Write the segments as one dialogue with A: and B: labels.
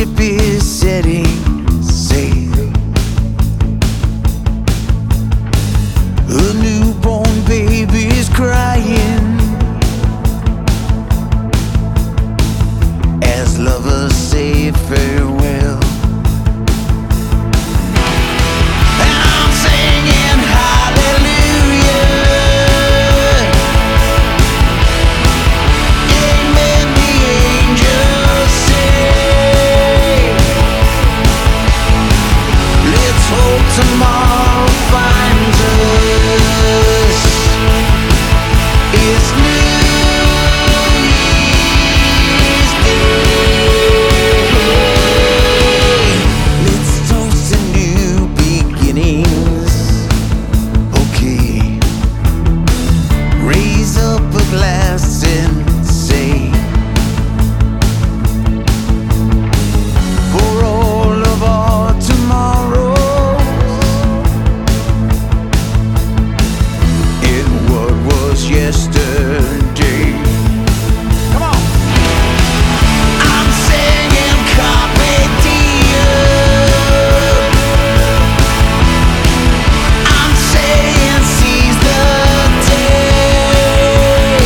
A: ship is setting sail. A newborn baby's crying as lovers say farewell. And I'm singing hallelujah, amen, the angels say. Let's hope tomorrow finds us. It's New Year's Day. Let's toast to new beginnings. Okay, raise up a glass and say, for all of our tomorrows in what was yesterday. Come on. I'm singing carpe diem. I'm saying seize the day.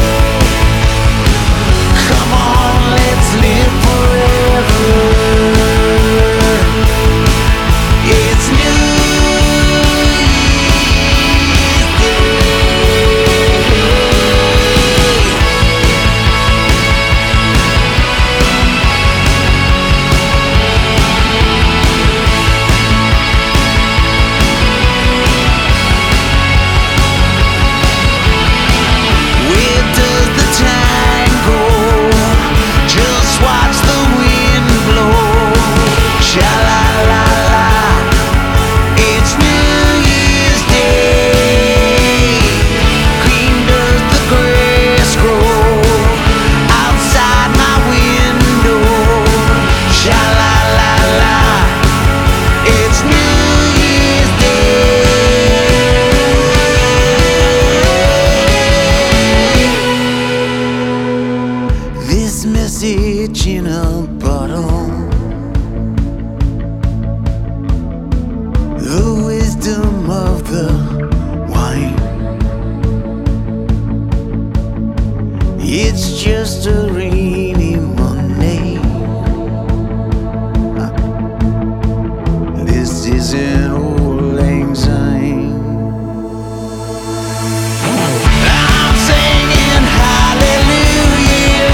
A: Come on, let's live forever. It's New Year's Day. Where does the time go? Just watch the wind blow. Sha-la-la-la, it's New Year's Day. Green does the grass grow outside my window. Sha-la-la-la, it's New Year's Day. This message in a bottle, the wisdom of the wine. It's just a rainy Monday. This isn't old lang syne. I'm singing hallelujah,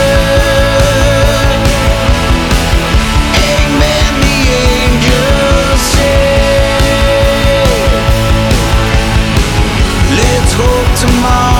A: amen, the angels say. Let's hope tomorrow